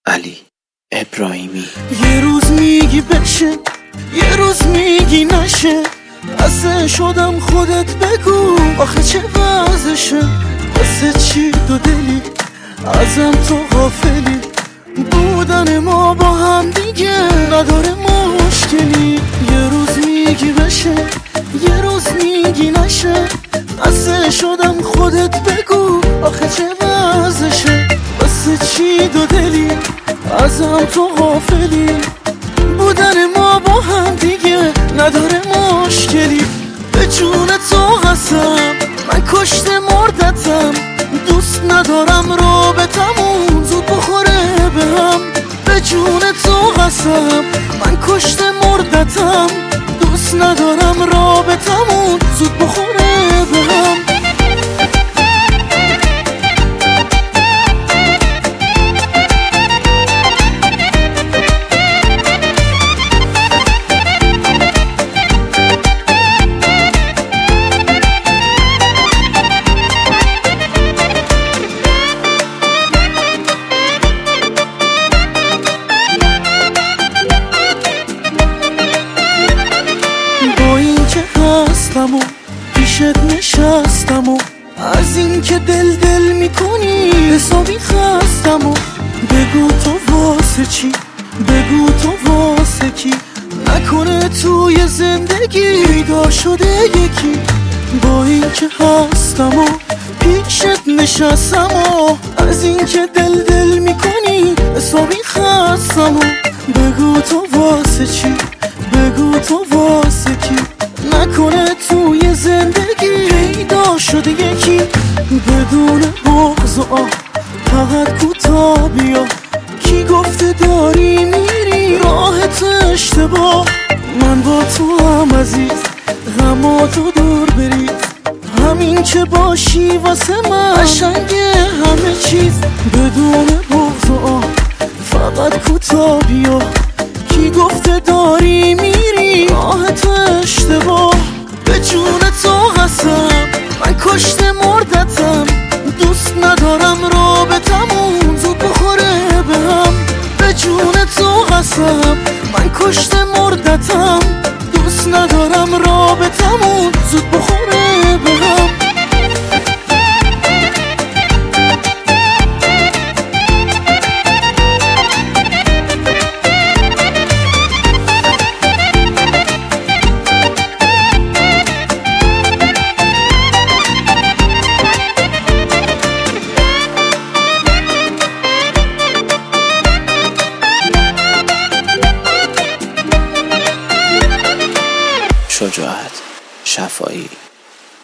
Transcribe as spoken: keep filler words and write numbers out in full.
علی ابراهیمی. یه روز میگی بشه، یه روز میگی نشه، واسه شدم خودت بگو آخه چه وضعشه، واسه چی دو دلی ازم تو غافلی، بودن ما با هم دیگه نداره مشکلی. یه روز میگی بشه، یه روز میگی نشه، واسه شدم خودت بگو آخه چه وضعشه، واسه چی دو دلی ازم تو غافلی، بودن ما با هم دیگه نداره مشکلی. به جون تو قسم من کشته مردتم، دوست ندارم رابطمون زود بخوره به هم. به جون تو قسم من کشته مردتم، دوست ندارم رابطمون زود بخوره به هم. و پیشت نشستم و از این که دل دل میکنی حسابی خستم و بگو تو واسه چی، بگو تو واسه کی، نکنه توی زندگی پیدا شده یکی. با این که هستم و پیشت نشستم و از این که دل دل میکنی حسابی خستم و بگو تو واسه چی، بگو تو واسه کی، نکنه توی زندگی پیدا شده یکی. بدون بغض و آه فقط کوتاه بیا، کی گفته داری میری راحت اشتباه. من با تو هم عزیز غماتو دور بریز، همین که باشی واسه من قشنگه همه چیز. بدون بغض و آه فقط کوتاه بیا، کی گفته داری میری راحت اشتباه. به جون تو قسم من کشته مردتم، دوست ندارم رابطمون زود بخوره به هم. به جون تو قسم من کشته مردتم، دوست ندارم رابطمون زود بخوره به هم. شجاعت شفایی.